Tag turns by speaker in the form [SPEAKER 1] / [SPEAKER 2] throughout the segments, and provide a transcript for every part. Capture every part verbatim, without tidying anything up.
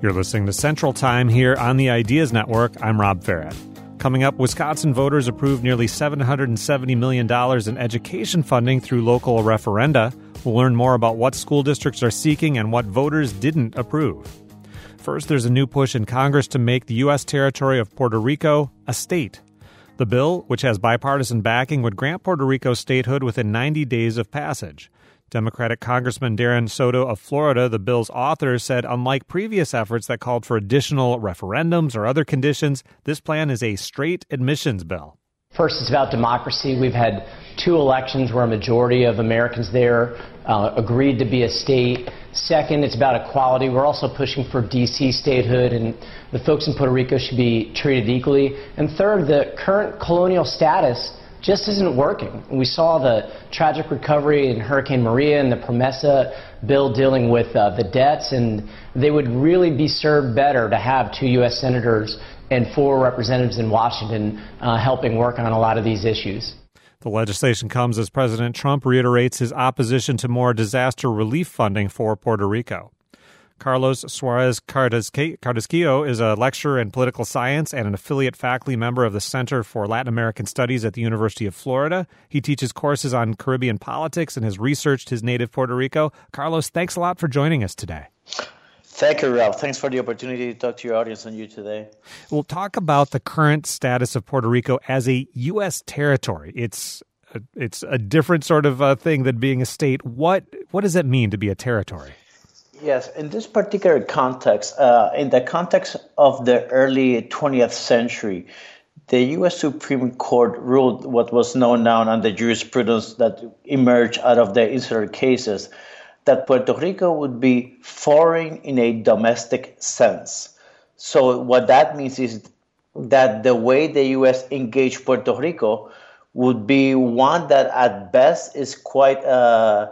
[SPEAKER 1] You're listening to Central Time here on the Ideas Network. I'm Rob Farrett. Coming up, Wisconsin voters approved nearly seven hundred seventy million dollars in education funding through local referenda. We'll learn more about what school districts are seeking and what voters didn't approve. First, there's a new push in Congress to make the U S territory of Puerto Rico a state. The bill, which has bipartisan backing, would grant Puerto Rico statehood within ninety days of passage. Democratic Congressman Darren Soto of Florida, the bill's author, said unlike previous efforts that called for additional referendums or other conditions, this plan is a straight admissions bill.
[SPEAKER 2] First, it's about democracy. We've had two elections where a majority of Americans there uh, agreed to be a state. Second, it's about equality. We're also pushing for D C statehood, and the folks in Puerto Rico should be treated equally. And third, the current colonial status just isn't working. We saw the tragic recovery in Hurricane Maria and the PROMESA bill dealing with uh, the debts, and they would really be served better to have two U S senators and four representatives in Washington uh, helping work on a lot of these issues.
[SPEAKER 1] The legislation comes as President Trump reiterates his opposition to more disaster relief funding for Puerto Rico. Carlos Suarez Cardesquillo is a lecturer in political science and an affiliate faculty member of the Center for Latin American Studies at the University of Florida. He teaches courses on Caribbean politics and has researched his native Puerto Rico. Carlos, thanks a lot for joining us today.
[SPEAKER 3] Thank you, Ralph. Thanks for the opportunity to talk to your audience and you today.
[SPEAKER 1] We'll talk about the current status of Puerto Rico as a U S territory. It's a, it's a different sort of uh, thing than being a state. What what does it mean to be a territory?
[SPEAKER 3] Yes, in this particular context, uh, in the context of the early twentieth century, the U S Supreme Court ruled what was known now on the jurisprudence that emerged out of the insular cases, that Puerto Rico would be foreign in a domestic sense. So what that means is that the way the U S engaged Puerto Rico would be one that at best is quite uh,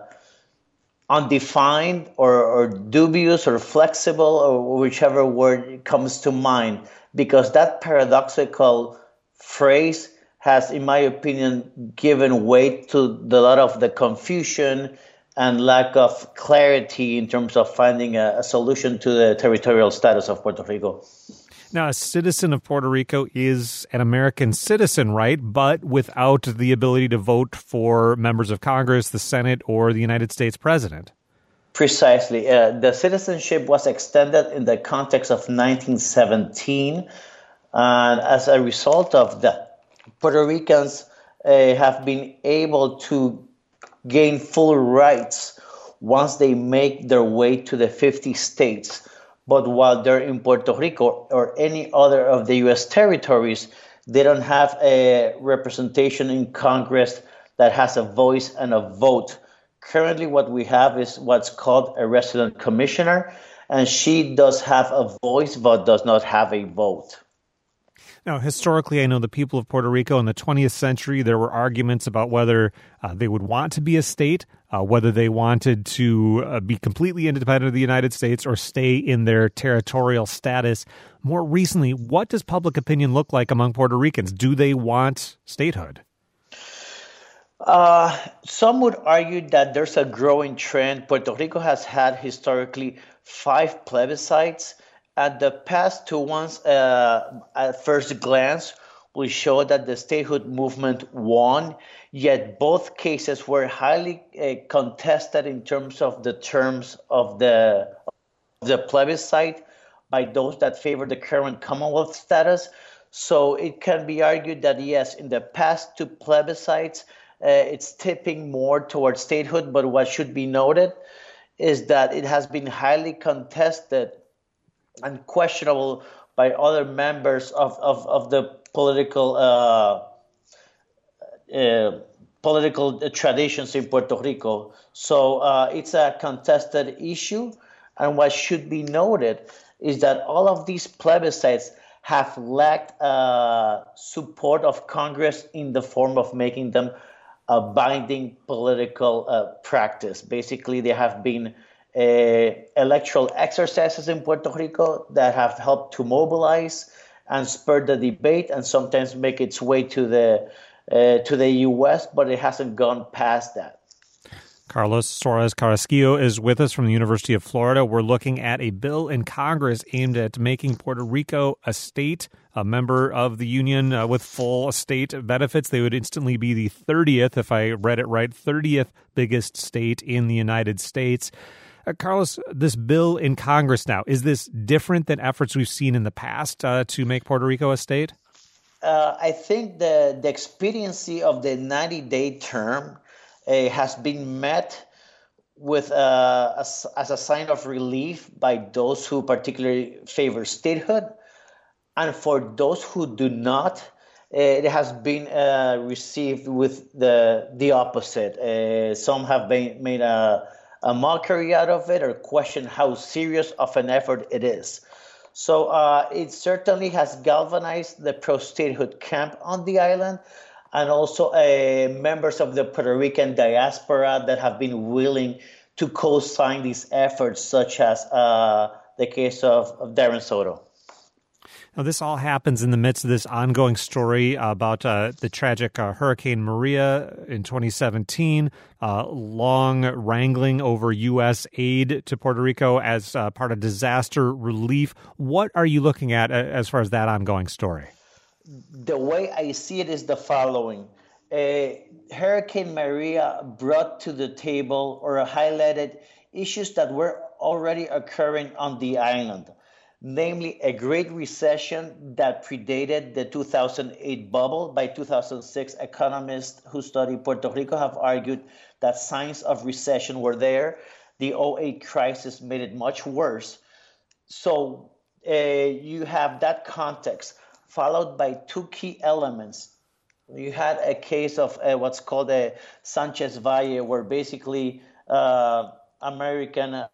[SPEAKER 3] undefined or, or dubious or flexible or whichever word comes to mind, because that paradoxical phrase has, in my opinion, given weight to the lot of the confusion and lack of clarity in terms of finding a, a solution to the territorial status of Puerto Rico.
[SPEAKER 1] Now, a citizen of Puerto Rico is an American citizen, right? But without the ability to vote for members of Congress, the Senate, or the United States president.
[SPEAKER 3] Precisely. Uh, the citizenship was extended in the context of nineteen seventeen. And as a result of that, Puerto Ricans uh, have been able to gain full rights once they make their way to the fifty states. But while they're in Puerto Rico or any other of the U S territories, they don't have a representation in Congress that has a voice and a vote. Currently, what we have is what's called a resident commissioner, and she does have a voice but does not have a vote.
[SPEAKER 1] Now, historically, I know the people of Puerto Rico in the twentieth century, there were arguments about whether uh, they would want to be a state, uh, whether they wanted to uh, be completely independent of the United States or stay in their territorial status. More recently, what does public opinion look like among Puerto Ricans? Do they want statehood?
[SPEAKER 3] Uh, some would argue that there's a growing trend. Puerto Rico has had historically five plebiscites. And the past two ones, uh, at first glance, will show that the statehood movement won, yet both cases were highly uh, contested in terms of the terms of the, of the plebiscite by those that favor the current Commonwealth status. So it can be argued that, yes, in the past two plebiscites, uh, it's tipping more towards statehood, but what should be noted is that it has been highly contested and questionable by other members of, of, of the political uh, uh, political traditions in Puerto Rico. So uh, it's a contested issue. And what should be noted is that all of these plebiscites have lacked uh, support of Congress in the form of making them a binding political uh, practice. Basically, they have been Uh, electoral exercises in Puerto Rico that have helped to mobilize and spur the debate and sometimes make its way to the uh, to the U S, but it hasn't gone past that.
[SPEAKER 1] Carlos Suarez Carrasquillo is with us from the University of Florida. We're looking at a bill in Congress aimed at making Puerto Rico a state, a member of the Union uh, with full state benefits. They would instantly be the thirtieth, if I read it right, thirtieth biggest state in the United States. Uh, Carlos, this bill in Congress now, is this different than efforts we've seen in the past uh, to make Puerto Rico a state?
[SPEAKER 3] Uh, I think the, the expediency of the ninety-day term uh, has been met with uh, as, as a sign of relief by those who particularly favor statehood. And for those who do not, uh, it has been uh, received with the the opposite. Uh, some have been made a, a mockery out of it or questioned how serious of an effort it is. So uh, it certainly has galvanized the pro-statehood camp on the island, and also uh, members of the Puerto Rican diaspora that have been willing to co-sign these efforts, such as uh, the case of, of Darren Soto.
[SPEAKER 1] Now, this all happens in the midst of this ongoing story about uh, the tragic uh, Hurricane Maria in twenty seventeen, uh, long wrangling over U S aid to Puerto Rico as uh, part of disaster relief. What are you looking at as far as that ongoing story?
[SPEAKER 3] The way I see it is the following. Uh, Hurricane Maria brought to the table or highlighted issues that were already occurring on the island, namely a great recession that predated the two thousand eight bubble. By two thousand six, economists who study Puerto Rico have argued that signs of recession were there. The oh eight crisis made it much worse. So uh, you have that context, followed by two key elements. You had a case of uh, what's called a Sanchez Valle, where basically uh, American uh,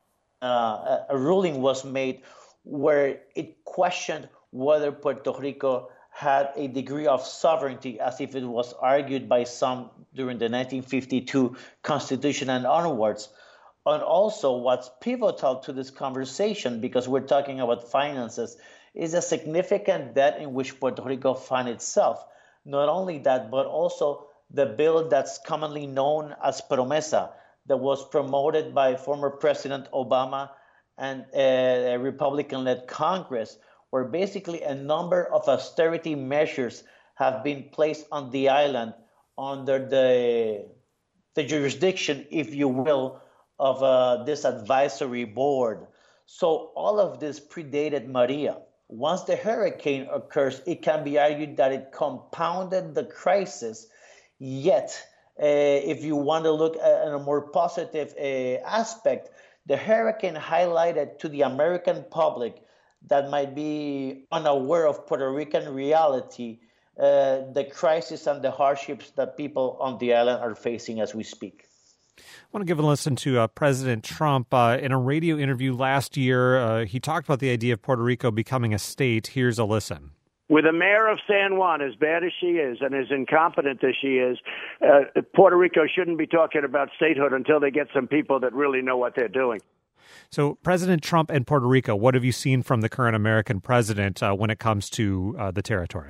[SPEAKER 3] a ruling was made where it questioned whether Puerto Rico had a degree of sovereignty, as if it was argued by some during the nineteen fifty-two Constitution and onwards. And also what's pivotal to this conversation, because we're talking about finances, is a significant debt in which Puerto Rico finds itself. Not only that, but also the bill that's commonly known as Promesa, that was promoted by former President Obama and a Republican-led Congress, where basically a number of austerity measures have been placed on the island under the, the jurisdiction, if you will, of uh, this advisory board. So all of this predated Maria. Once the hurricane occurs, it can be argued that it compounded the crisis. Yet, uh, if you want to look at a more positive uh, aspect, the hurricane highlighted to the American public that might be unaware of Puerto Rican reality, uh, the crisis and the hardships that people on the island are facing as we speak.
[SPEAKER 1] I want to give a listen to uh, President Trump. Uh, in a radio interview last year, uh, he talked about the idea of Puerto Rico becoming a state. Here's a listen.
[SPEAKER 4] With the mayor of San Juan, as bad as she is and as incompetent as she is, uh, Puerto Rico shouldn't be talking about statehood until they get some people that really know what they're doing.
[SPEAKER 1] So President Trump and Puerto Rico, what have you seen from the current American president uh, when it comes to uh, the territory?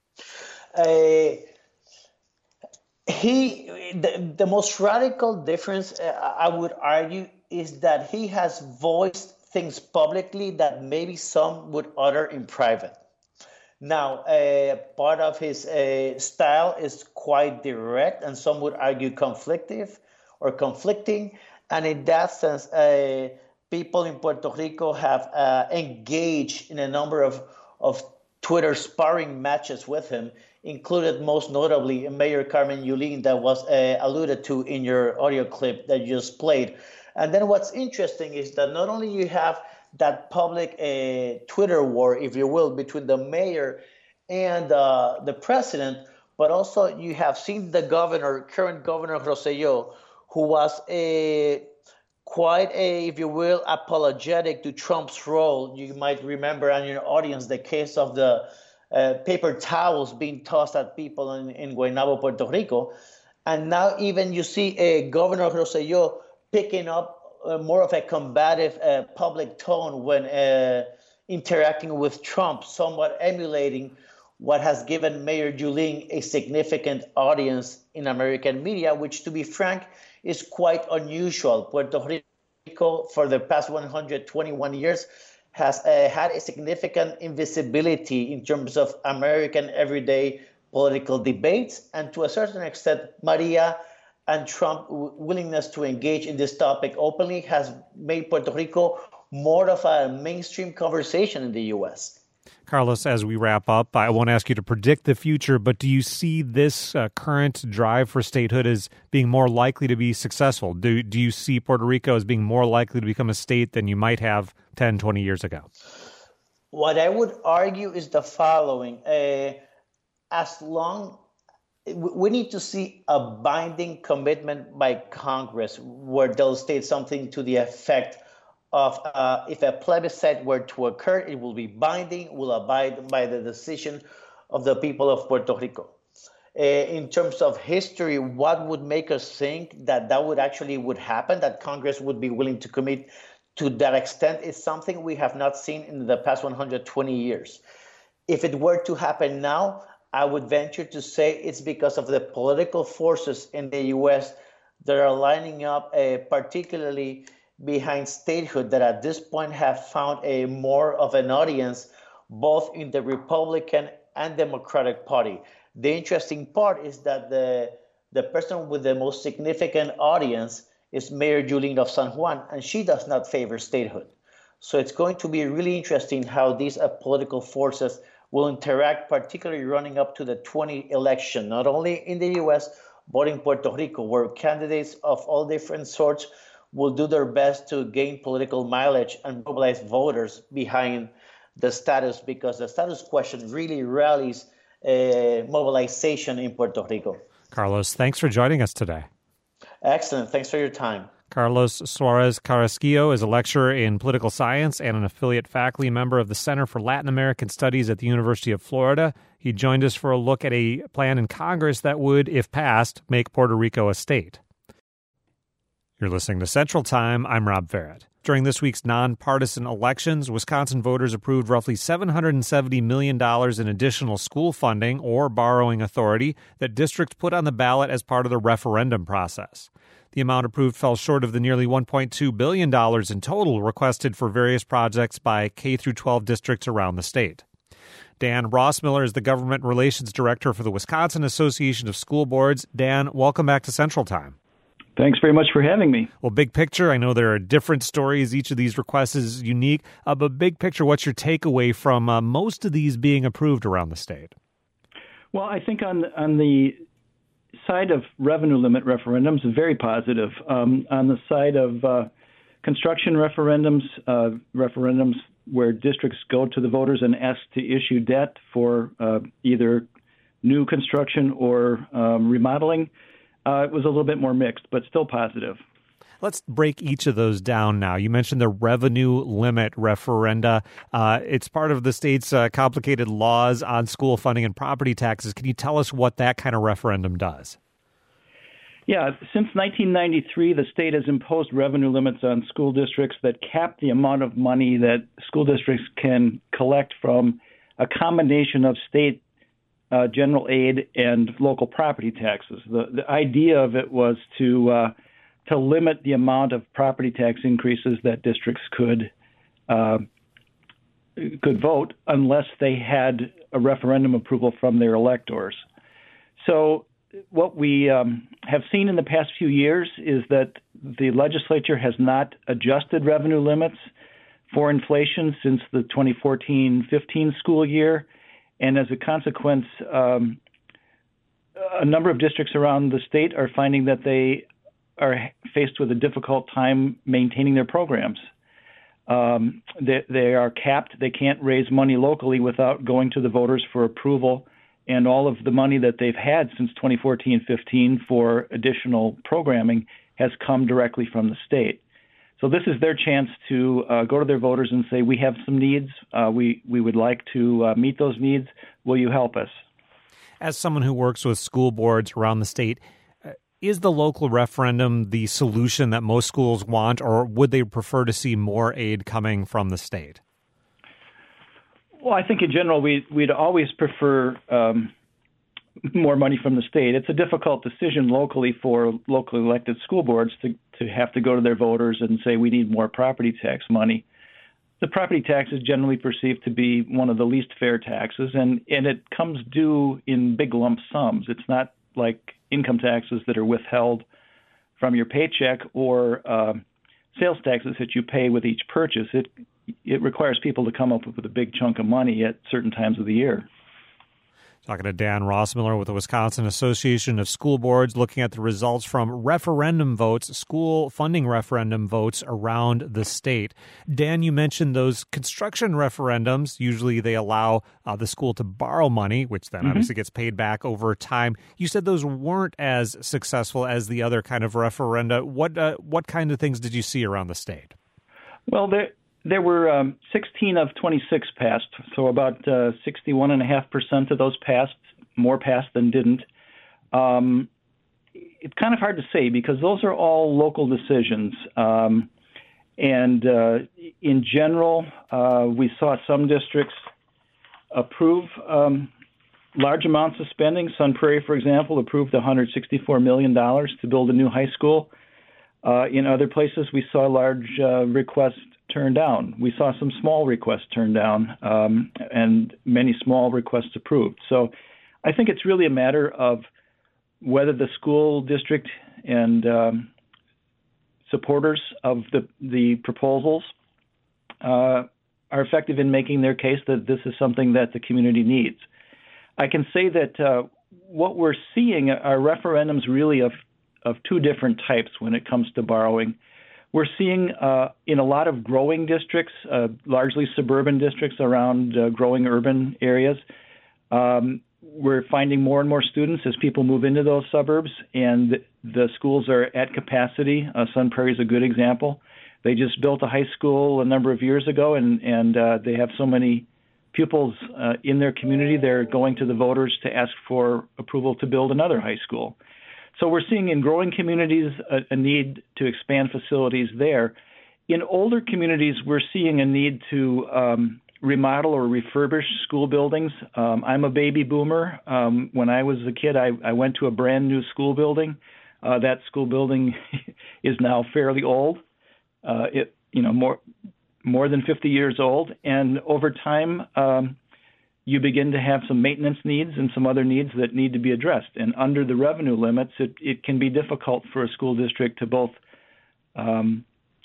[SPEAKER 3] Uh, he, the, the most radical difference, uh, I would argue, is that he has voiced things publicly that maybe some would utter in private. Now, uh, part of his uh, style is quite direct, and some would argue conflictive or conflicting. And in that sense, uh, people in Puerto Rico have uh, engaged in a number of, of Twitter sparring matches with him, included most notably Mayor Carmen Yulín that was uh, alluded to in your audio clip that you just played. And then what's interesting is that not only you have that public uh, Twitter war, if you will, between the mayor and uh, the president, but also you have seen the governor, current governor Rosselló, who was a quite a, if you will, apologetic to Trump's role. You might remember in your audience the case of the uh, paper towels being tossed at people in, in Guaynabo, Puerto Rico. And now even you see a Governor Rosselló picking up uh, more of a combative uh, public tone when uh, interacting with Trump, somewhat emulating what has given Mayor Yulín a significant audience in American media, which, to be frank, is quite unusual. Puerto Rico, for the past one hundred twenty-one years, has uh, had a significant invisibility in terms of American everyday political debates, and to a certain extent, Maria and Trump's willingness to engage in this topic openly has made Puerto Rico more of a mainstream conversation in the U S.
[SPEAKER 1] Carlos, as we wrap up, I won't ask you to predict the future, but do you see this uh, current drive for statehood as being more likely to be successful? Do, do you see Puerto Rico as being more likely to become a state than you might have ten, twenty years ago?
[SPEAKER 3] What I would argue is the following. Uh, as long we need to see a binding commitment by Congress where they'll state something to the effect of uh, if a plebiscite were to occur, it will be binding, will abide by the decision of the people of Puerto Rico. Uh, in terms of history, what would make us think that that would actually would happen, that Congress would be willing to commit to that extent, is something we have not seen in the past one hundred twenty years. If it were to happen now, I would venture to say it's because of the political forces in the U S that are lining up, uh, particularly behind statehood, that at this point have found a more of an audience both in the Republican and Democratic Party. The interesting part is that the the person with the most significant audience is Mayor Yulín of San Juan, and she does not favor statehood. So it's going to be really interesting how these uh, political forces will interact, particularly running up to the twenty election, not only in the U S, but in Puerto Rico, where candidates of all different sorts will do their best to gain political mileage and mobilize voters behind the status, because the status question really rallies uh, mobilization in Puerto Rico.
[SPEAKER 1] Carlos, thanks for joining us today.
[SPEAKER 3] Excellent. Thanks for your time.
[SPEAKER 1] Carlos Suarez Carrasquillo is a lecturer in political science and an affiliate faculty member of the Center for Latin American Studies at the University of Florida. He joined us for a look at a plan in Congress that would, if passed, make Puerto Rico a state. You're listening to Central Time. I'm Rob Farrett. During this week's nonpartisan elections, Wisconsin voters approved roughly seven hundred seventy million dollars in additional school funding or borrowing authority that districts put on the ballot as part of the referendum process. The amount approved fell short of the nearly one point two billion dollars in total requested for various projects by K through twelve districts around the state. Dan Rossmiller is the Government Relations Director for the Wisconsin Association of School Boards. Dan, welcome back to Central Time.
[SPEAKER 5] Thanks very much for having me.
[SPEAKER 1] Well, big picture, I know there are different stories. Each of these requests is unique. Uh, but big picture, what's your takeaway from uh, most of these being approved around the state?
[SPEAKER 5] Well, I think on on the side of revenue limit referendums, very positive. Um, on the side of uh, construction referendums, uh, referendums where districts go to the voters and ask to issue debt for uh, either new construction or um, remodeling, Uh, it was a little bit more mixed, but still positive.
[SPEAKER 1] Let's break each of those down now. You mentioned the revenue limit referenda. Uh, it's part of the state's uh, complicated laws on school funding and property taxes. Can you tell us what that kind of referendum does?
[SPEAKER 5] Yeah, since nineteen ninety-three, the state has imposed revenue limits on school districts that cap the amount of money that school districts can collect from a combination of state Uh, general aid and local property taxes. The the idea of it was to uh, to limit the amount of property tax increases that districts could uh, could vote unless they had a referendum approval from their electors. So what we um, have seen in the past few years is that the legislature has not adjusted revenue limits for inflation since the twenty fourteen fifteen school year. And as a consequence, um, a number of districts around the state are finding that they are faced with a difficult time maintaining their programs. Um, they, they are capped. They can't raise money locally without going to the voters for approval. And all of the money that they've had since twenty fourteen fifteen for additional programming has come directly from the state. So this is their chance to uh, go to their voters and say, we have some needs. Uh, we, we would like to uh, meet those needs. Will you help us?
[SPEAKER 1] As someone who works with school boards around the state, uh, is the local referendum the solution that most schools want, or would they prefer to see more aid coming from the state?
[SPEAKER 5] Well, I think in general, we, we'd always prefer um, more money from the state. It's a difficult decision locally for locally elected school boards to, to have to go to their voters and say we need more property tax money. The property tax is generally perceived to be one of the least fair taxes, and, and it comes due in big lump sums. It's not like income taxes that are withheld from your paycheck or uh, sales taxes that you pay with each purchase. It it requires people to come up with a big chunk of money at certain times of the year.
[SPEAKER 1] Talking to Dan Rossmiller with the Wisconsin Association of School Boards, looking at the results from referendum votes, school funding referendum votes around the state. Dan, you mentioned those construction referendums. Usually they allow uh, the school to borrow money, which then mm-hmm. obviously gets paid back over time. You said those weren't as successful as the other kind of referenda. What uh, what kind of things did you see around the state?
[SPEAKER 5] Well, there There were um, sixteen of twenty-six passed, so about uh, sixty-one point five percent of those passed, more passed than didn't. Um, it's kind of hard to say because those are all local decisions. Um, and uh, in general, uh, we saw some districts approve um, large amounts of spending. Sun Prairie, for example, approved one hundred sixty-four million dollars to build a new high school. Uh, in other places, we saw large uh, requests turned down. We saw some small requests turned down um, and many small requests approved. So I think it's really a matter of whether the school district and um, supporters of the, the proposals uh, are effective in making their case that this is something that the community needs. I can say that uh, what we're seeing are referendums really of, of two different types when it comes to borrowing. We're seeing uh, in a lot of growing districts, uh, largely suburban districts around uh, growing urban areas, um, we're finding more and more students as people move into those suburbs, and the schools are at capacity. Uh, Sun Prairie is a good example. They just built a high school a number of years ago, and, and uh, they have so many pupils uh, in their community, they're going to the voters to ask for approval to build another high school. So we're seeing in growing communities a, a need to expand facilities there. In older communities, we're seeing a need to um, remodel or refurbish school buildings. Um, I'm a baby boomer. Um, when I was a kid, I, I went to a brand new school building. Uh, that school building is now fairly old. Uh, it, you know, more more than fifty years old, and over time, um, you begin to have some maintenance needs and some other needs that need to be addressed. And under the revenue limits, it, it can be difficult for a school district to both um,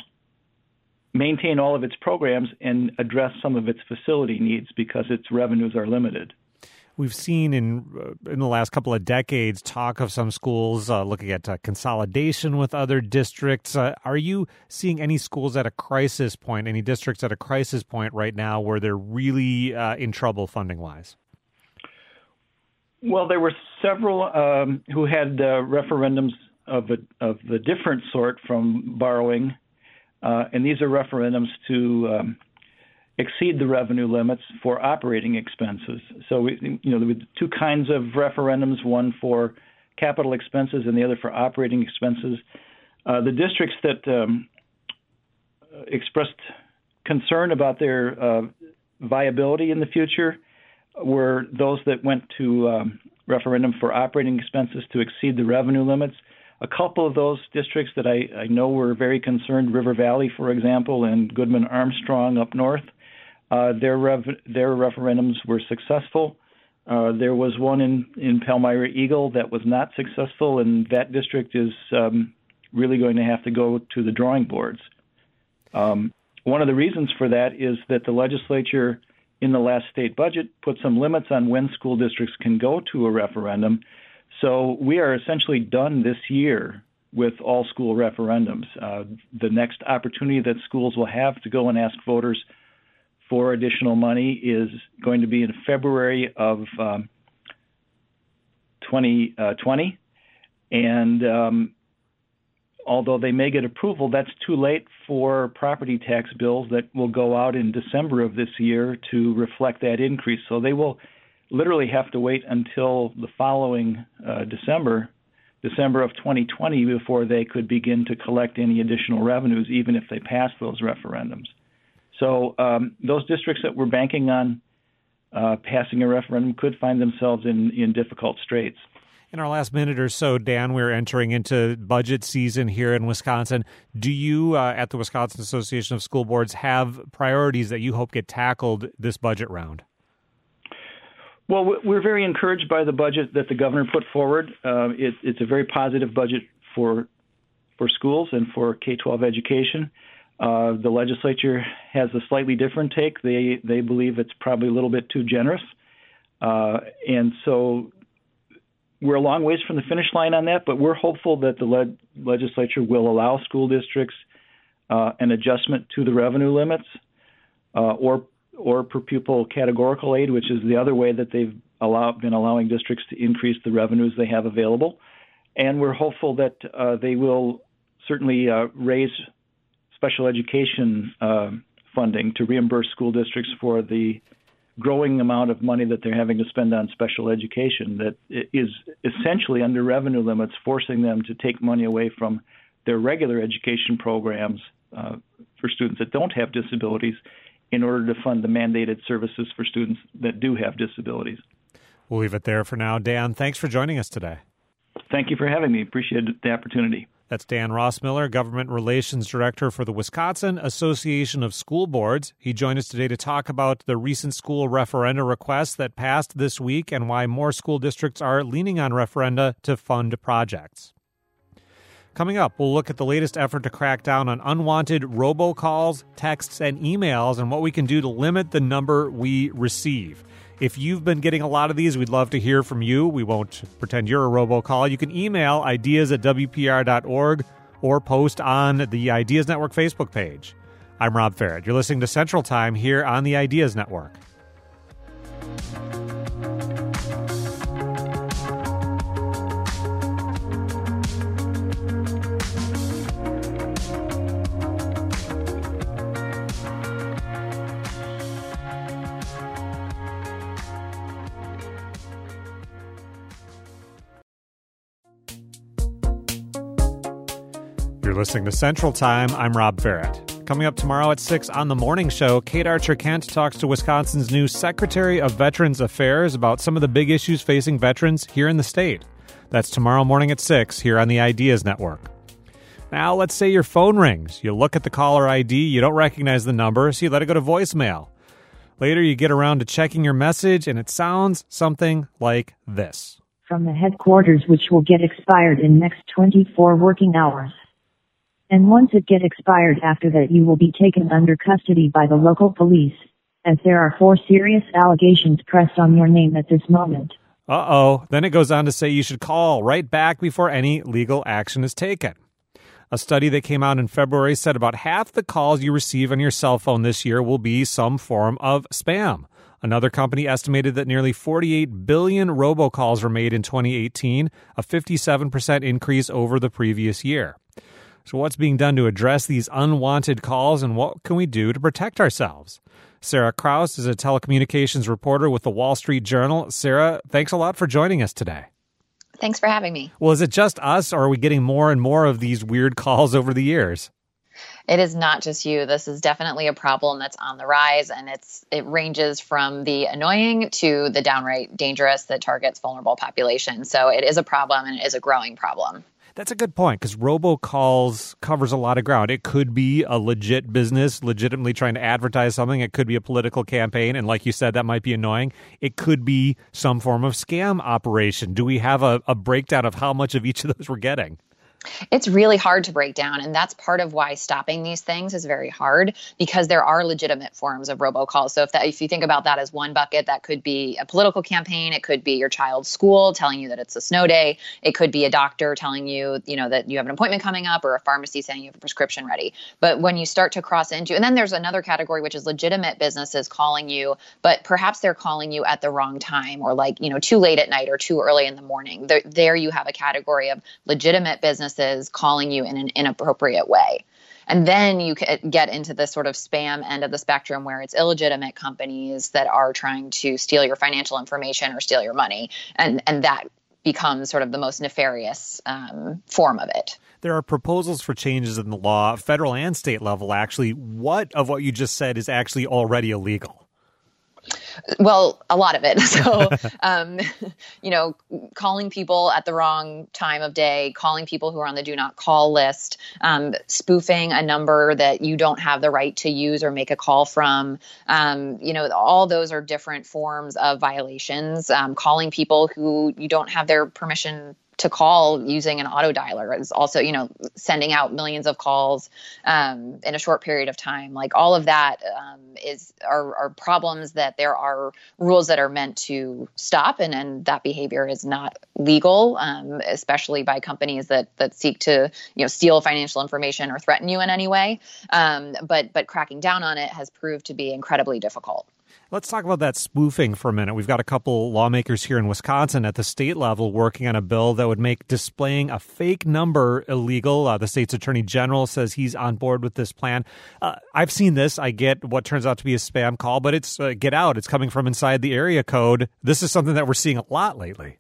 [SPEAKER 5] maintain all of its programs and address some of its facility needs because its revenues are limited.
[SPEAKER 1] We've seen in uh, in the last couple of decades talk of some schools uh, looking at uh, consolidation with other districts. Uh, are you seeing any schools at a crisis point, any districts at a crisis point right now where they're really uh, in trouble funding-wise?
[SPEAKER 5] Well, there were several um, who had uh, referendums of a, of the different sort from borrowing, uh, and these are referendums to um, exceed the revenue limits for operating expenses. So, we, you know, there were two kinds of referendums, one for capital expenses and the other for operating expenses. Uh, the districts that um, expressed concern about their uh, viability in the future were those that went to um, referendum for operating expenses to exceed the revenue limits. A couple of those districts that I, I know were very concerned, River Valley, for example, and Goodman Armstrong up north, Uh, their rev- their referendums were successful. Uh, there was one in, in Palmyra Eagle that was not successful, and that district is um, really going to have to go to the drawing boards. Um, one of the reasons for that is that the legislature in the last state budget put some limits on when school districts can go to a referendum. So we are essentially done this year with all school referendums. Uh, the next opportunity that schools will have to go and ask voters for additional money is going to be in February of um, twenty twenty. And um, although they may get approval, that's too late for property tax bills that will go out in December of this year to reflect that increase. So they will literally have to wait until the following uh, December, December of twenty twenty, before they could begin to collect any additional revenues, even if they pass those referendums. So um, those districts that were banking on uh, passing a referendum could find themselves in, in difficult straits.
[SPEAKER 1] In our last minute or so, Dan, we're entering into budget season here in Wisconsin. Do you, uh, at the Wisconsin Association of School Boards, have priorities that you hope get tackled this budget round?
[SPEAKER 5] Well, we're very encouraged by the budget that the governor put forward. Uh, it, it's a very positive budget for for schools and for K twelve education. Uh, the legislature has a slightly different take. They they believe it's probably a little bit too generous, uh, and so we're a long ways from the finish line on that. But we're hopeful that the le- legislature will allow school districts uh, an adjustment to the revenue limits, uh, or or per pupil categorical aid, which is the other way that they've allow, been allowing districts to increase the revenues they have available. And we're hopeful that uh, they will certainly uh, raise special education uh, funding to reimburse school districts for the growing amount of money that they're having to spend on special education that is essentially under revenue limits, forcing them to take money away from their regular education programs uh, for students that don't have disabilities in order to fund the mandated services for students that do have disabilities.
[SPEAKER 1] We'll leave it there for now. Dan, thanks for joining us today.
[SPEAKER 5] Thank you for having me. Appreciate the opportunity.
[SPEAKER 1] That's Dan Rossmiller, Government Relations Director for the Wisconsin Association of School Boards. He joined us today to talk about the recent school referenda requests that passed this week and why more school districts are leaning on referenda to fund projects. Coming up, we'll look at the latest effort to crack down on unwanted robocalls, texts, and emails and what we can do to limit the number we receive. If you've been getting a lot of these, we'd love to hear from you. We won't pretend you're a robocall. You can email ideas at W P R dot org or post on the Ideas Network Facebook page. I'm Rob Ferret. You're listening to Central Time here on the Ideas Network. You're listening to Central Time. I'm Rob Ferret. Coming up tomorrow at six on The Morning Show, Kate Archer-Kent talks to Wisconsin's new Secretary of Veterans Affairs about some of the big issues facing veterans here in the state. That's tomorrow morning at six here on the Ideas Network. Now, let's say your phone rings. You look at the caller I D, you don't recognize the number, so you let it go to voicemail. Later, you get around to checking your message, and it sounds something like this.
[SPEAKER 6] From the headquarters, which will get expired in next twenty-four working hours. And once it get expired after that, you will be taken under custody by the local police, as there are four serious allegations pressed on your name at this moment.
[SPEAKER 1] Uh-oh. Then it goes on to say you should call right back before any legal action is taken. A study that came out in February said about half the calls you receive on your cell phone this year will be some form of spam. Another company estimated that nearly forty-eight billion robocalls were made in twenty eighteen, a fifty-seven percent increase over the previous year. So what's being done to address these unwanted calls, and what can we do to protect ourselves? Sarah Kraus is a telecommunications reporter with the Wall Street Journal. Sarah, thanks a lot for joining us today.
[SPEAKER 7] Thanks for having me.
[SPEAKER 1] Well, is it just us, or are we getting more and more of these weird calls over the years?
[SPEAKER 7] It is not just you. This is definitely a problem that's on the rise, and it's it ranges from the annoying to the downright dangerous that targets vulnerable populations. So it is a problem, and it is a growing problem.
[SPEAKER 1] That's a good point, because robocalls covers a lot of ground. It could be a legit business legitimately trying to advertise something. It could be a political campaign. And like you said, that might be annoying. It could be some form of scam operation. Do we have a, a breakdown of how much of each of those we're getting?
[SPEAKER 7] It's really hard to break down, and that's part of why stopping these things is very hard, because there are legitimate forms of robocalls. So if that, if you think about that as one bucket, that could be a political campaign. It could be your child's school telling you that it's a snow day. It could be a doctor telling you, you know, that you have an appointment coming up, or a pharmacy saying you have a prescription ready. But when you start to cross into, and then there's another category, which is legitimate businesses calling you, but perhaps they're calling you at the wrong time, or like, you know, too late at night or too early in the morning. There, there you have a category of legitimate businesses calling you in an inappropriate way. And then you get into the sort of spam end of the spectrum, where it's illegitimate companies that are trying to steal your financial information or steal your money. And, and that becomes sort of the most nefarious um, form of it.
[SPEAKER 1] There are proposals for changes in the law, federal and state level, actually. What of what you just said is actually already illegal?
[SPEAKER 7] Well, a lot of it. So, um, you know, calling people at the wrong time of day, calling people who are on the do not call list, um, spoofing a number that you don't have the right to use or make a call from. Um, you know, all those are different forms of violations. Um, calling people who you don't have their permission to call using an auto dialer is also, you know, sending out millions of calls um, in a short period of time. Like all of that um, is are, are problems that there are rules that are meant to stop, and, and that behavior is not legal, um, especially by companies that that seek to, you know, steal financial information or threaten you in any way. Um, but but cracking down on it has proved to be incredibly difficult.
[SPEAKER 1] Let's talk about that spoofing for a minute. We've got a couple lawmakers here in Wisconsin at the state level working on a bill that would make displaying a fake number illegal. Uh, the state's attorney general says he's on board with this plan. Uh, I've seen this. I get what turns out to be a spam call, but it's uh, get out. It's coming from inside the area code. This is something that we're seeing a lot lately.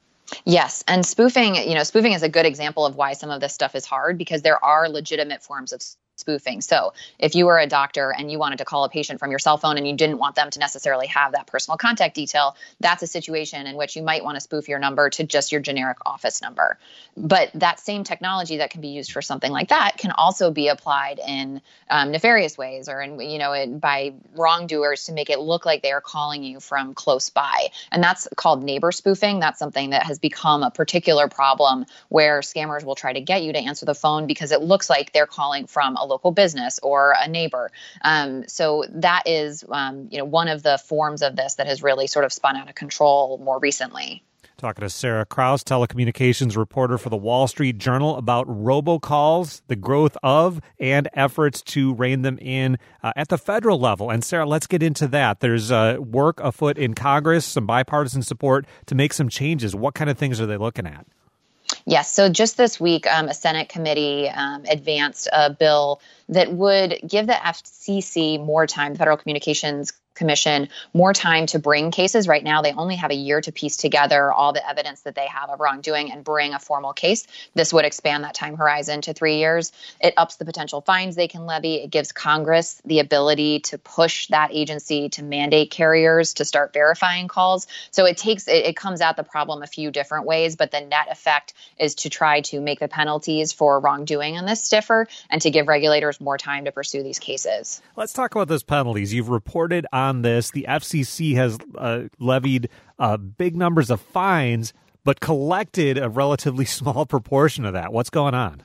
[SPEAKER 7] Yes. And spoofing, you know, spoofing is a good example of why some of this stuff is hard, because there are legitimate forms of spoofing. So if you were a doctor and you wanted to call a patient from your cell phone and you didn't want them to necessarily have that personal contact detail, that's a situation in which you might want to spoof your number to just your generic office number. But that same technology that can be used for something like that can also be applied in um, nefarious ways, or in, you know, it, by wrongdoers to make it look like they are calling you from close by. And that's called neighbor spoofing. That's something that has become a particular problem where scammers will try to get you to answer the phone because it looks like they're calling from a local business or a neighbor. Um, so that is, um, you know, one of the forms of this that has really sort of spun out of control more recently.
[SPEAKER 1] Talking to Sarah Kraus, telecommunications reporter for the Wall Street Journal, about robocalls, the growth of, and efforts to rein them in uh, at the federal level. And Sarah, let's get into that. There's uh, work afoot in Congress, some bipartisan support to make some changes. What kind of things are they looking at?
[SPEAKER 7] Yes. So just this week, um, a Senate committee um, advanced a bill that would give the F C C more time, the Federal Communications Commission, more time to bring cases. Right now, they only have a year to piece together all the evidence that they have of wrongdoing and bring a formal case. This would expand that time horizon to three years. It ups the potential fines they can levy. It gives Congress the ability to push that agency to mandate carriers to start verifying calls. So it takes it, it comes at the problem a few different ways, but the net effect is to try to make the penalties for wrongdoing on this stiffer and to give regulators more time to pursue these cases.
[SPEAKER 1] Let's talk about those penalties. You've reported on this. The F C C has uh, levied uh, big numbers of fines, but collected a relatively small proportion of that. What's going on?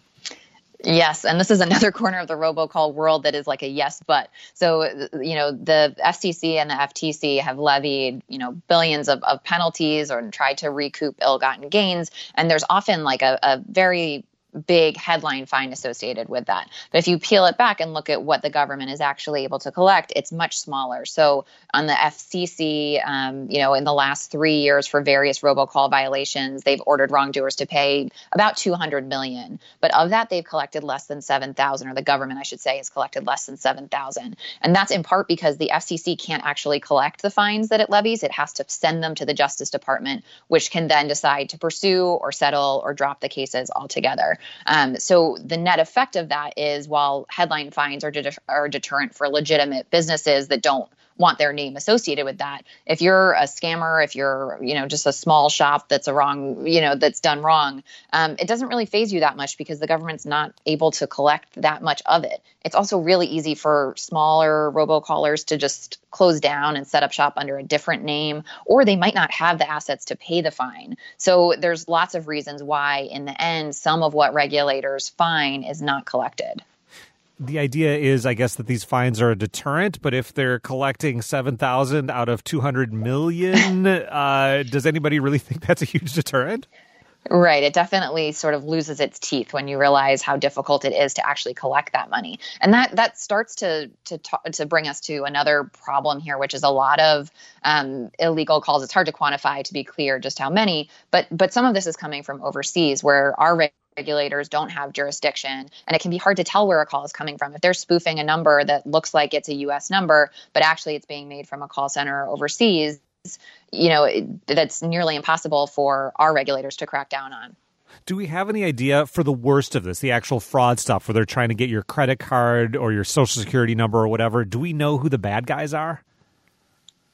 [SPEAKER 7] Yes, and this is another corner of the robocall world that is like a yes, but. So, you know, the F C C and the F T C have levied, you know, billions of, of penalties or tried to recoup ill-gotten gains. And there's often like a, a very big headline fine associated with that. But if you peel it back and look at what the government is actually able to collect, it's much smaller. So on the F C C, um, you know, in the last three years for various robocall violations, they've ordered wrongdoers to pay about two hundred million dollars. But of that, they've collected less than seven thousand, or the government, I should say, has collected less than seven thousand. And that's in part because the F C C can't actually collect the fines that it levies. It has to send them to the Justice Department, which can then decide to pursue or settle or drop the cases altogether. Um, so the net effect of that is, while headline fines are, de- are deterrent for legitimate businesses that don't want their name associated with that, if you're a scammer, if you're, you know, just a small shop that's a wrong, you know, that's done wrong, um, it doesn't really faze you that much because the government's not able to collect that much of it. It's also really easy for smaller robocallers to just close down and set up shop under a different name, or they might not have the assets to pay the fine. So there's lots of reasons why, in the end, some of what regulators fine is not collected.
[SPEAKER 1] The idea is, I guess, that these fines are a deterrent, but if they're collecting seven thousand out of two hundred million, uh, does anybody really think that's a huge deterrent?
[SPEAKER 7] Right. It definitely sort of loses its teeth when you realize how difficult it is to actually collect that money. And that that starts to to to bring us to another problem here, which is a lot of um, illegal calls. It's hard to quantify, to be clear, just how many, but but some of this is coming from overseas, where our regulators don't have jurisdiction, and it can be hard to tell where a call is coming from. If they're spoofing a number that looks like it's a U S number, but actually it's being made from a call center overseas, you know, it, that's nearly impossible for our regulators to crack down on.
[SPEAKER 1] Do we have any idea for the worst of this, the actual fraud stuff where they're trying to get your credit card or your social security number or whatever? Do we know who the bad guys are?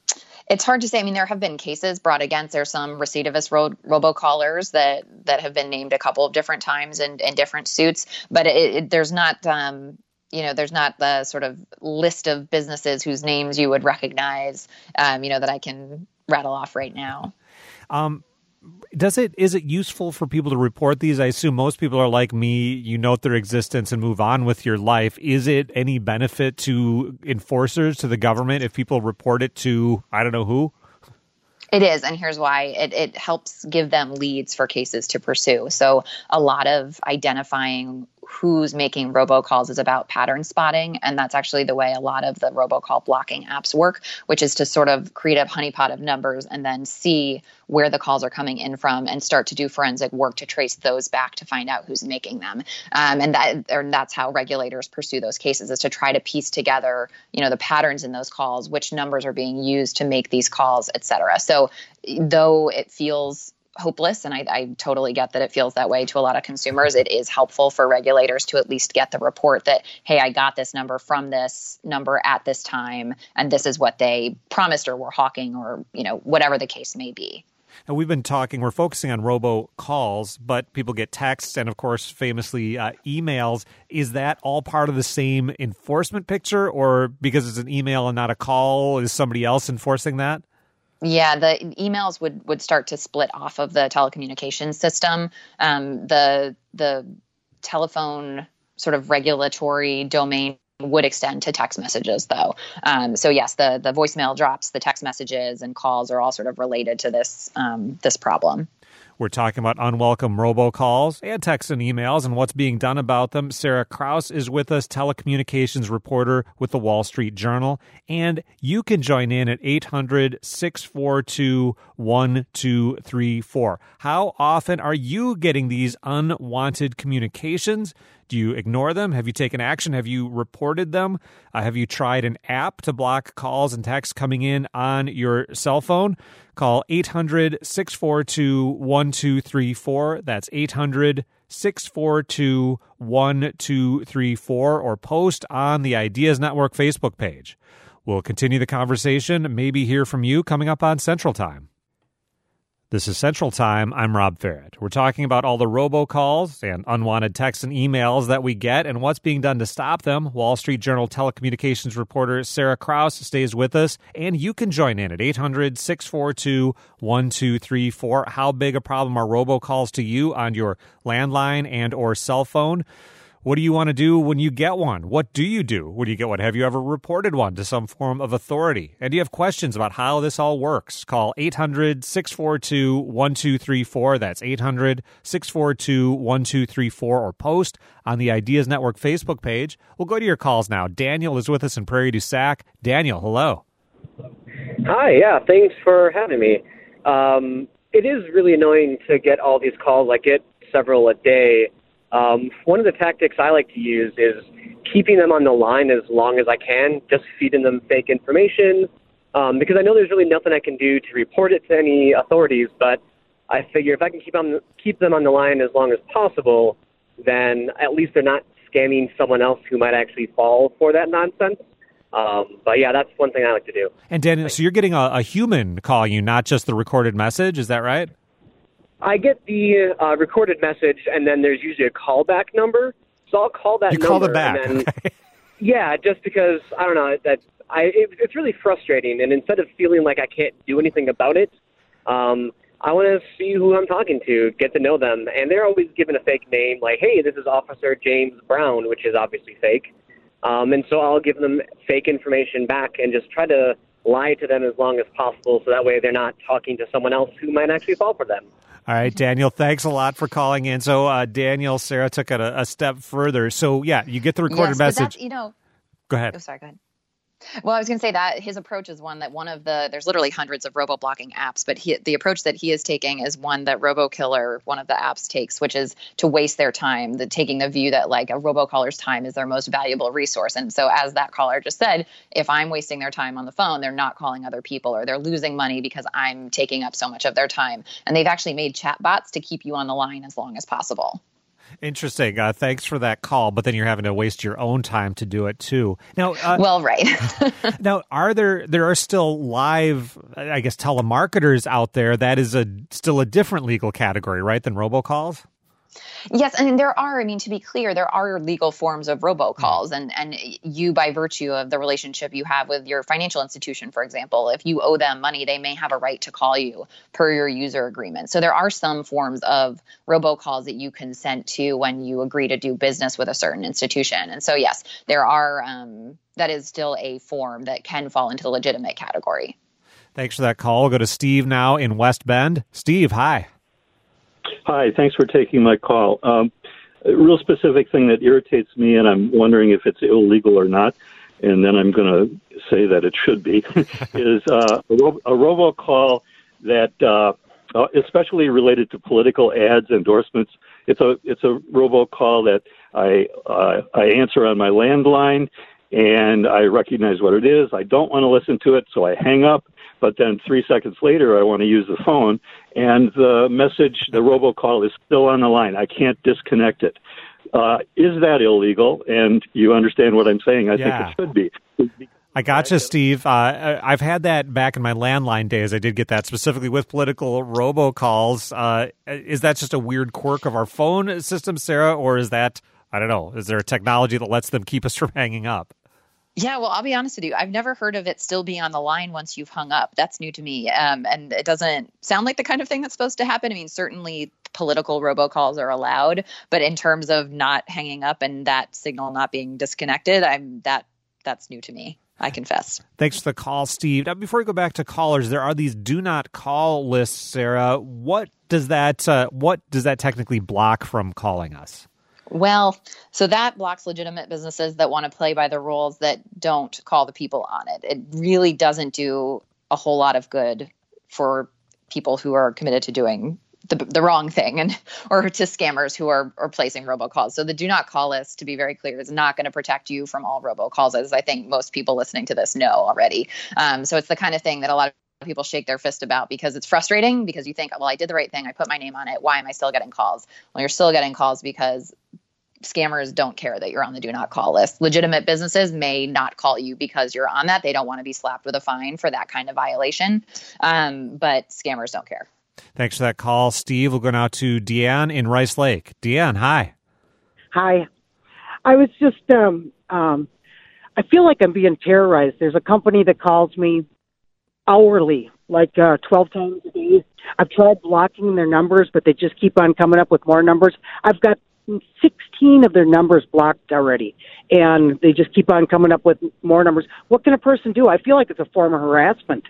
[SPEAKER 7] It's hard to say. I mean, there have been cases brought against. There's some recidivist ro- robocallers that that have been named a couple of different times in, in different suits, but it, it, there's not, um, you know, there's not the sort of list of businesses whose names you would recognize, um, you know, that I can rattle off right now.
[SPEAKER 1] Um, does it is it useful for people to report these? I assume most people are like me. You note their existence and move on with your life. Is it any benefit to enforcers, to the government, if people report it to, I don't know who?
[SPEAKER 7] It is, and here's why. It, it helps give them leads for cases to pursue. So a lot of identifying who's making robocalls is about pattern spotting, and that's actually the way a lot of the robocall blocking apps work, which is to sort of create a honeypot of numbers and then see where the calls are coming in from and start to do forensic work to trace those back to find out who's making them. Um, and that or that's how regulators pursue those cases, is to try to piece together, you know, the patterns in those calls, which numbers are being used to make these calls, et cetera. So though it feels hopeless, and I, I totally get that it feels that way to a lot of consumers, it is helpful for regulators to at least get the report that, hey, I got this number from this number at this time, and this is what they promised or were hawking, or, you know, whatever the case may be.
[SPEAKER 1] Now, we've been talking, we're focusing on robocalls, but people get texts and, of course, famously uh, emails. Is that all part of the same enforcement picture, or because it's an email and not a call, is somebody else enforcing that?
[SPEAKER 7] Yeah, the emails would, would start to split off of the telecommunications system. Um, the the telephone sort of regulatory domain would extend to text messages, though. Um, so yes, the the voicemail drops, the text messages and calls are all sort of related to this um, this problem.
[SPEAKER 1] We're talking about unwelcome robocalls and texts and emails and what's being done about them. Sarah Kraus is with us, telecommunications reporter with the Wall Street Journal. And you can join in at eight hundred, six four two, one two three four. How often are you getting these unwanted communications? Do you ignore them? Have you taken action? Have you reported them? Uh, have you tried an app to block calls and texts coming in on your cell phone? Call eight hundred, six four two, one two three four. That's eight hundred, six four two, one two three four, or post on the Ideas Network Facebook page. We'll continue the conversation, maybe hear from you coming up on Central Time. This is Central Time. I'm Rob Ferret. We're talking about all the robocalls and unwanted texts and emails that we get and what's being done to stop them. Wall Street Journal telecommunications reporter Sarah Kraus stays with us, and you can join in at eight hundred, six four two, one two three four. How big a problem are robocalls to you on your landline and or cell phone? What do you want to do when you get one? What do you do when you get one? Have you ever reported one to some form of authority? And do you have questions about how this all works? Call eight hundred, six four two, one two three four. That's eight hundred, six four two, one two three four, or post on the Ideas Network Facebook page. We'll go to your calls now. Daniel is with us in Prairie du Sac. Daniel, hello.
[SPEAKER 8] Hi, yeah, thanks for having me. Um, it is really annoying to get all these calls. I get several a day. Um, one of the tactics I like to use is keeping them on the line as long as I can, just feeding them fake information, um, because I know there's really nothing I can do to report it to any authorities, but I figure if I can keep on keep them on the line as long as possible, then at least they're not scamming someone else who might actually fall for that nonsense. Um, but yeah, that's one thing I like to do.
[SPEAKER 1] And Daniel, so you're getting a, a human calling you, not just the recorded message, is that right?
[SPEAKER 8] I get the uh, recorded message, and then there's usually a callback number. So I'll call that
[SPEAKER 1] you
[SPEAKER 8] number.
[SPEAKER 1] You call it back.
[SPEAKER 8] And then, yeah, just because, I don't know, that I it, it's really frustrating. And instead of feeling like I can't do anything about it, um, I want to see who I'm talking to, get to know them. And they're always given a fake name, like, hey, this is Officer James Brown, which is obviously fake. Um, and so I'll give them fake information back and just try to lie to them as long as possible so that way they're not talking to someone else who might actually fall for them.
[SPEAKER 1] All right, Daniel, thanks a lot for calling in. So, uh, Daniel, Sarah took it a, a step further. So, yeah, you get the recorded
[SPEAKER 7] yes,
[SPEAKER 1] message.
[SPEAKER 7] That's, you know,
[SPEAKER 1] go ahead.
[SPEAKER 7] Oh, sorry, go ahead. Well, I was going to say that his approach is one that one of the, there's literally hundreds of robo-blocking apps, but he, the approach that he is taking is one that RoboKiller, one of the apps, takes, which is to waste their time, the, taking the view that like a robocaller's time is their most valuable resource. And so as that caller just said, if I'm wasting their time on the phone, they're not calling other people, or they're losing money because I'm taking up so much of their time. And they've actually made chatbots to keep you on the line as long as possible.
[SPEAKER 1] Interesting. Uh, thanks for that call, but then you're having to waste your own time to do it too. Now, uh,
[SPEAKER 7] well, right.
[SPEAKER 1] now, are there there are still live, I guess, telemarketers out there? That is a still a different legal category, right, than robocalls?
[SPEAKER 7] Yes, and there are, I mean, to be clear, there are legal forms of robocalls, and, and you, by virtue of the relationship you have with your financial institution, for example, if you owe them money, they may have a right to call you per your user agreement. So there are some forms of robocalls that you consent to when you agree to do business with a certain institution. And so, yes, there are, um, that is still a form that can fall into the legitimate category.
[SPEAKER 1] Thanks for that call. We'll go to Steve now in West Bend. Steve, hi.
[SPEAKER 9] Hi, thanks for taking my call. Um, a real specific thing that irritates me, and I'm wondering if it's illegal or not, and then I'm going to say that it should be, is uh, a, ro- a robocall that, uh, especially related to political ads, endorsements. It's a it's a robocall that I uh, I answer on my landline, and I recognize what it is. I don't want to listen to it, so I hang up. But then three seconds later, I want to use the phone, and the message, the robocall, is still on the line. I can't disconnect it. Uh, is that illegal? And you understand what I'm saying? I
[SPEAKER 1] yeah.
[SPEAKER 9] think it should be.
[SPEAKER 1] I gotcha, Steve. Uh, I've had that back in my landline days. I did get that specifically with political robocalls. Uh, is that just a weird quirk of our phone system, Sarah, or is that, I don't know, is there a technology that lets them keep us from hanging up?
[SPEAKER 7] Yeah, well, I'll be honest with you. I've never heard of it still being on the line once you've hung up. That's new to me. Um, and it doesn't sound like the kind of thing that's supposed to happen. I mean, certainly political robocalls are allowed, but in terms of not hanging up and that signal not being disconnected, I'm that that's new to me. I confess.
[SPEAKER 1] Thanks for the call, Steve. Now, before we go back to callers, there are these do not call lists, Sarah. What does that uh, what does that technically block from calling us?
[SPEAKER 7] Well, so that blocks legitimate businesses that want to play by the rules that don't call the people on it. It really doesn't do a whole lot of good for people who are committed to doing the, the wrong thing, and or to scammers who are, are placing robocalls. So the do not call list, to be very clear, is not going to protect you from all robocalls, as I think most people listening to this know already. Um, so it's the kind of thing that a lot of people shake their fist about because it's frustrating, because you think, well, I did the right thing. I put my name on it. Why am I still getting calls? Well, you're still getting calls because scammers don't care that you're on the do not call list. Legitimate businesses may not call you because you're on that. They don't want to be slapped with a fine for that kind of violation. Um, but scammers don't care.
[SPEAKER 1] Thanks for that call, Steve. We'll go now to Deanne in Rice Lake. Deanne, hi.
[SPEAKER 10] Hi. I was just, um, um, I feel like I'm being terrorized. There's a company that calls me hourly, like uh, twelve times a day. I've tried blocking their numbers, but they just keep on coming up with more numbers. I've got sixteen of their numbers blocked already, and they just keep on coming up with more numbers. What can a person do? I feel like it's a form of harassment.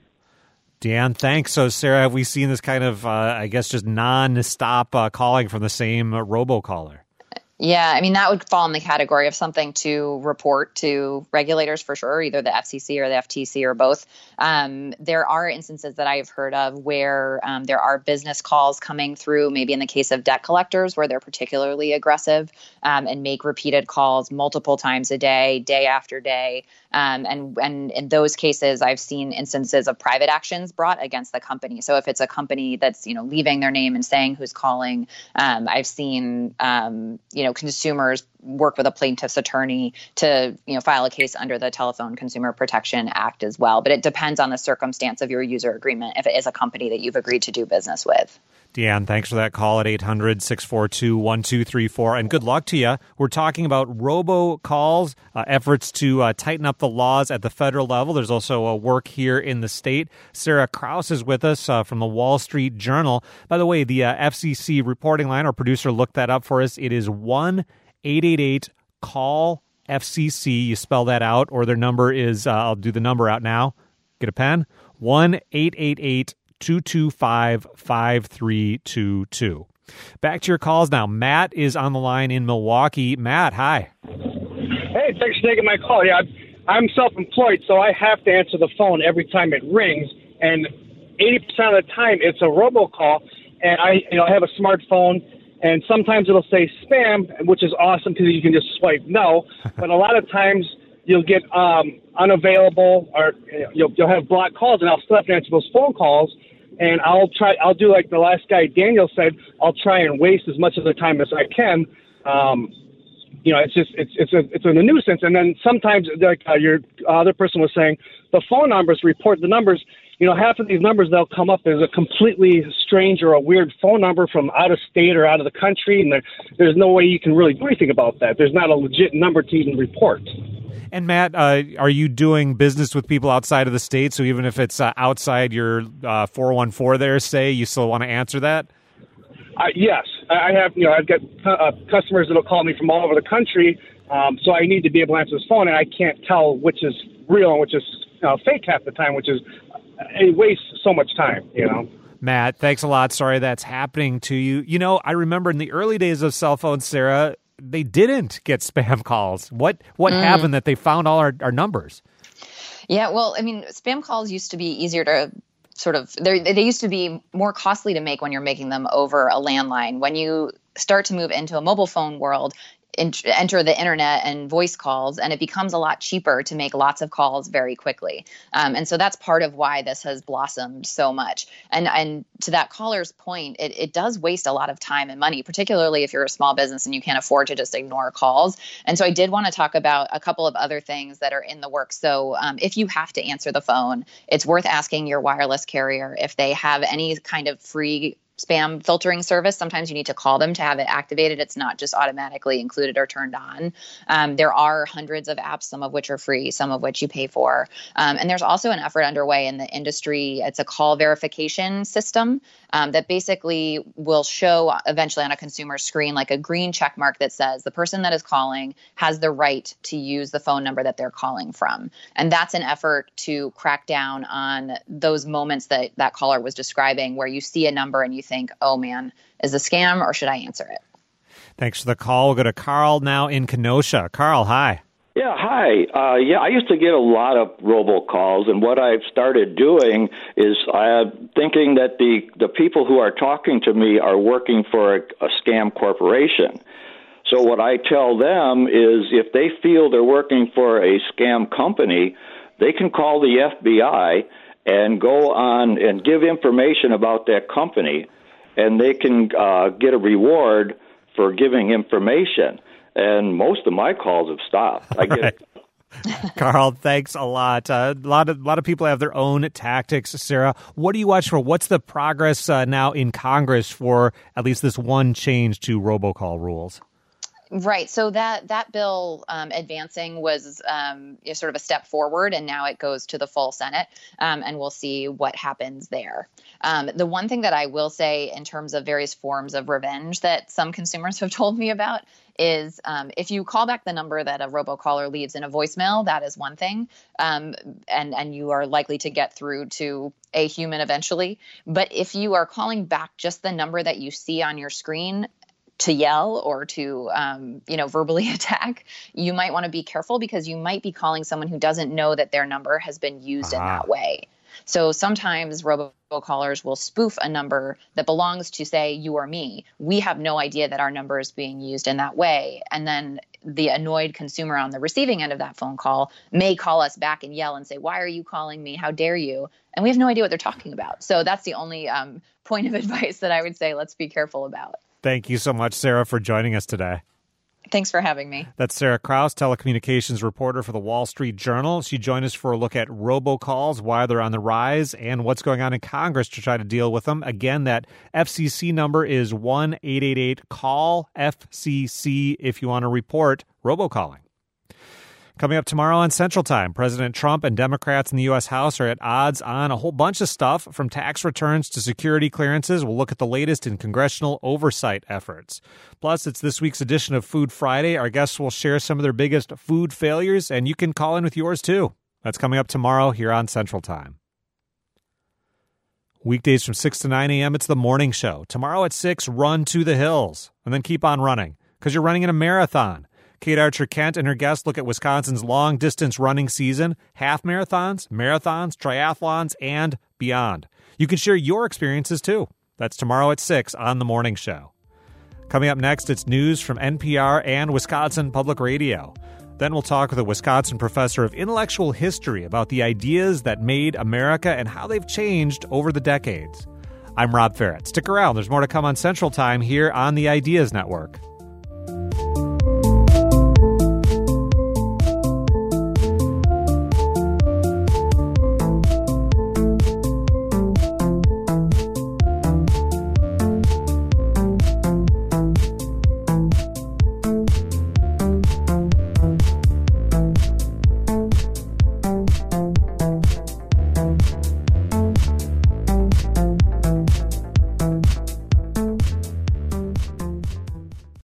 [SPEAKER 1] Deanne, thanks. So, Sarah, have we seen this kind of, uh, I guess, just non-stop uh, calling from the same uh, robocaller?
[SPEAKER 7] Yeah, I mean, that would fall in the category of something to report to regulators for sure, either the F C C or the F T C or both. Um, there are instances that I've heard of where um, there are business calls coming through, maybe in the case of debt collectors, where they're particularly aggressive um, and make repeated calls multiple times a day, day after day. Um, and, and in those cases, I've seen instances of private actions brought against the company. So if it's a company that's, you know, leaving their name and saying who's calling, um, I've seen, um, you know, consumers work with a plaintiff's attorney to, you know, file a case under the Telephone Consumer Protection Act as well. But it depends on the circumstance of your user agreement if it is a company that you've agreed to do business with.
[SPEAKER 1] Deanne, thanks for that call at eight hundred, six four two, one two three four. And good luck to you. We're talking about robocalls, uh, efforts to uh, tighten up the laws at the federal level. There's also a work here in the state. Sarah Kraus is with us uh, from the Wall Street Journal. By the way, the uh, F C C reporting line, our producer looked that up for us. It is one eight eight eight call F C C. You spell that out, or their number is, uh, I'll do the number out now. Get a pen. one eight eight eight two two five, five three two two. Back to your calls now. Matt is on the line in Milwaukee. Matt, hi.
[SPEAKER 11] Hey, thanks for taking my call. Yeah, I'm self-employed, so I have to answer the phone every time it rings, and eighty percent of the time it's a robocall, and I, you know, I have a smartphone, and sometimes it'll say spam, which is awesome because you can just swipe no, but a lot of times you'll get um, unavailable, or you know, you'll, you'll have blocked calls, and I'll still have to answer those phone calls, and I'll try. I'll do like the last guy Daniel said. I'll try and waste as much of the time as I can. Um, you know, it's just it's it's a it's a nuisance. And then sometimes, like uh, your other person was saying, the phone numbers report the numbers. You know, half of these numbers they'll come up as a completely strange or a weird phone number from out of state or out of the country, and there, there's no way you can really do anything about that. There's not a legit number to even report.
[SPEAKER 1] And Matt, uh, are you doing business with people outside of the state? So even if it's uh, outside your uh, four one four there, say, you still want to answer that?
[SPEAKER 11] Uh, yes, I have. You know, I've got uh, customers that'll call me from all over the country, um, so I need to be able to answer this phone, and I can't tell which is real and which is uh, fake half the time, which is it wastes so much time. You know.
[SPEAKER 1] Matt, thanks a lot. Sorry that's happening to you. You know, I remember in the early days of cell phones, Sarah, they didn't get spam calls. What what mm. happened that they found all our, our numbers?
[SPEAKER 7] Yeah, well, I mean, spam calls used to be easier to sort of, they used to be more costly to make when you're making them over a landline. When you start to move into a mobile phone world, enter the internet and voice calls, and it becomes a lot cheaper to make lots of calls very quickly. Um, and so that's part of why this has blossomed so much. And and to that caller's point, it, it does waste a lot of time and money, particularly if you're a small business and you can't afford to just ignore calls. And so I did want to talk about a couple of other things that are in the works. So um, if you have to answer the phone, it's worth asking your wireless carrier if they have any kind of free spam filtering service. Sometimes you need to call them to have it activated. It's not just automatically included or turned on. Um, there are hundreds of apps, some of which are free, some of which you pay for. Um, and there's also an effort underway in the industry. It's a call verification system um, that basically will show eventually on a consumer screen like a green check mark that says the person that is calling has the right to use the phone number that they're calling from. And that's an effort to crack down on those moments that that caller was describing where you see a number and you think, oh man, is this a scam or should I answer it?
[SPEAKER 1] Thanks for the call. We'll go to Carl now in Kenosha. Carl, hi.
[SPEAKER 12] Yeah, hi. Uh, yeah, I used to get a lot of robocalls, and what I've started doing is uh, thinking that the, the people who are talking to me are working for a, a scam corporation. So what I tell them is if they feel they're working for a scam company, they can call the F B I and go on and give information about that company, and they can uh, get a reward for giving information. And most of my calls have stopped. I get
[SPEAKER 1] right. Carl, thanks a lot. Uh, a lot of a lot of people have their own tactics. Sarah, what do you watch for? What's the progress uh, now in Congress for at least this one change to robocall rules?
[SPEAKER 7] Right. So that that bill um, advancing was um, you know, sort of a step forward, and now it goes to the full Senate, um, and we'll see what happens there. Um, the one thing that I will say in terms of various forms of revenge that some consumers have told me about is um, if you call back the number that a robocaller leaves in a voicemail, that is one thing, um, and, and you are likely to get through to a human eventually. But if you are calling back just the number that you see on your screen, to yell or to, um, you know, verbally attack, you might want to be careful because you might be calling someone who doesn't know that their number has been used uh-huh. in that way. So sometimes robocallers will spoof a number that belongs to, say, you or me. We have no idea that our number is being used in that way. And then the annoyed consumer on the receiving end of that phone call may call us back and yell and say, why are you calling me? How dare you? And we have no idea what they're talking about. So that's the only um, point of advice that I would say let's be careful about.
[SPEAKER 1] Thank you so much, Sarah, for joining us today.
[SPEAKER 7] Thanks for having me.
[SPEAKER 1] That's Sarah Kraus, telecommunications reporter for the Wall Street Journal. She joined us for a look at robocalls, why they're on the rise, and what's going on in Congress to try to deal with them. Again, that F C C number is one eight eight eight call F C C if you want to report robocalling. Coming up tomorrow on Central Time, President Trump and Democrats in the U S House are at odds on a whole bunch of stuff, from tax returns to security clearances. We'll look at the latest in congressional oversight efforts. Plus, it's this week's edition of Food Friday. Our guests will share some of their biggest food failures, and you can call in with yours, too. That's coming up tomorrow here on Central Time. Weekdays from six to nine a.m., it's The Morning Show. Tomorrow at six, run to the hills, and then keep on running, because you're running in a marathon. Kate Archer-Kent and her guests look at Wisconsin's long-distance running season, half marathons, marathons, triathlons, and beyond. You can share your experiences, too. That's tomorrow at six on The Morning Show. Coming up next, it's news from N P R and Wisconsin Public Radio. Then we'll talk with a Wisconsin professor of intellectual history about the ideas that made America and how they've changed over the decades. I'm Rob Ferret. Stick around. There's more to come on Central Time here on the Ideas Network.